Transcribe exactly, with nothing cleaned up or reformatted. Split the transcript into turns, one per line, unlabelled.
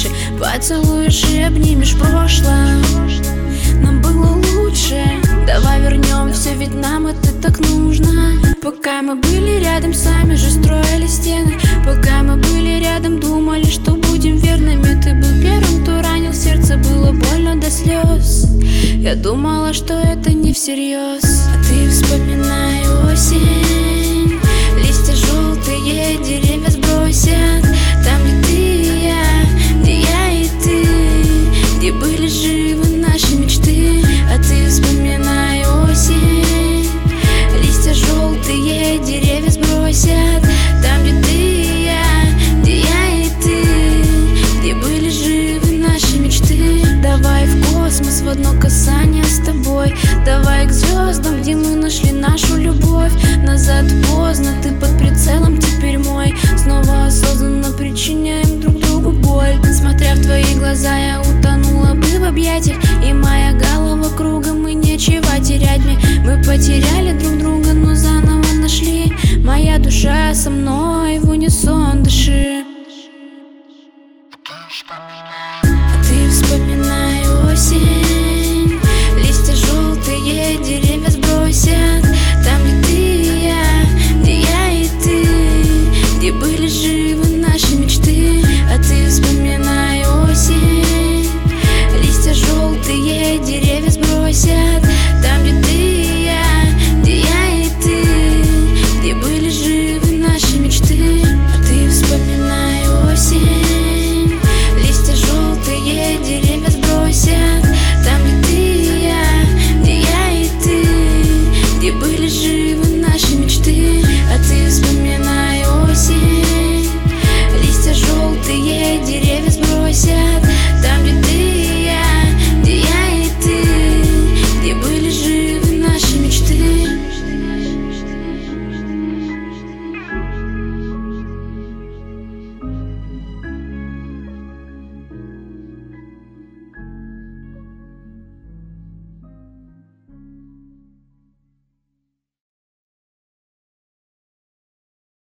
дальше. Поцелуешь и обнимешь прошлое. Нам было лучше, давай вернем все, ведь нам это так нужно. Пока мы были рядом, сами же строили стены. Пока мы были рядом, думали, что будем верными. Ты был первым, кто ранил сердце, было больно до слез. Я думала, что это не всерьез. А ты вспоминай осень, листья желтые, деревья сбросят. Там, где ты и я, где я и ты, где были живы наши мечты. А ты вспоминай осень, листья желтые, деревья сбросят. Там, где ты и я, где я и ты, где были живы наши мечты. Давай в космос, в одно касание с тобой. Давай к звездам, где мы нашли нашу любовь. Назад поздно, ты под прицелом теперь мой. Снова осознанно причиняем друг другу боль. Смотря в твои глаза, я утонула бы в объятиях. И моя голова кругом, и нечего терять мне. Мы потеряли друг друга, но заново нашли. Моя душа со мной.